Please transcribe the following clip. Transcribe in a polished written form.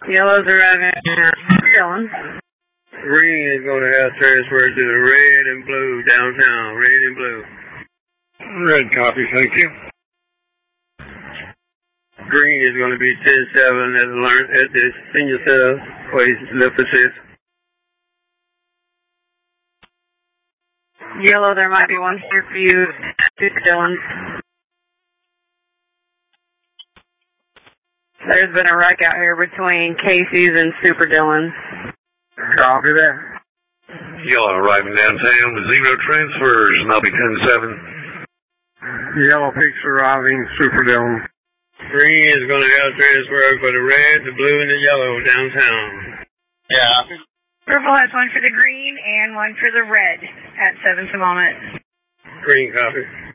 Yellow's arriving at Dillon. Green is going to have transfer to the red and blue downtown. Red and blue. Red copy, thank you. Green is going to be 10-7 at the senior cell where he's left assist. Yellow, there might be one here for you, Dillon. There's been a wreck out here between Casey's and Super Dillon. Copy that. Yellow arriving downtown with 0 transfers, and I'll be 10-7. Yellow peaks arriving, Super Dillon. Green is going to have transfer for the red, the blue, and the yellow downtown. Yeah. Purple has one for the green and one for the red at 7 to moment. Green copy.